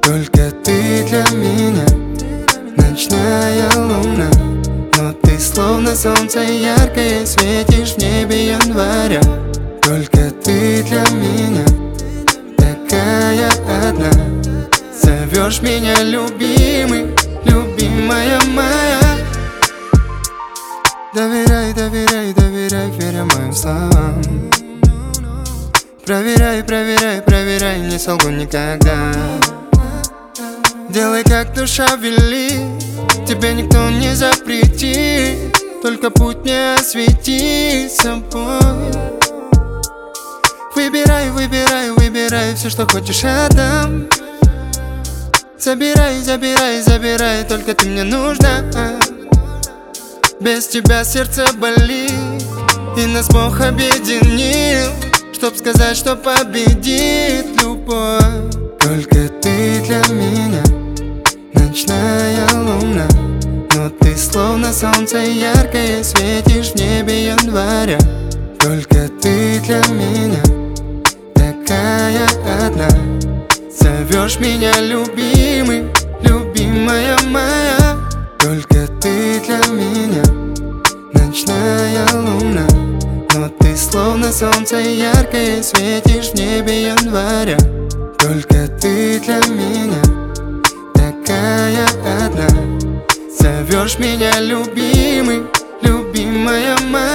Только ты для меня ночная луна, но ты словно солнце яркое, светишь в небе января. Только ты для меня такая одна, зовешь меня любимый, любимая моя. Доверяй, доверяй, доверяй, веря моим словам. Проверяй, проверяй, проверяй, не солгу никогда. Делай, как душа велит, тебе никто не запретит. Только путь мне освети собой. Выбирай, выбирай, выбирай, все, что хочешь, отдам. Забирай, забирай, забирай, только ты мне нужна. Без тебя сердце болит, и нас Бог объединил, чтоб сказать, что победит любовь. Только ты для меня ночная луна, но ты словно солнце яркое, светишь в небе января. Только ты для меня такая одна, зовешь меня любимый, любимая моя. Только ты для меня ночная луна, но ты словно солнце яркое, светишь в небе января. Только ты для меня такая одна, зовешь меня любимый, любимая моя.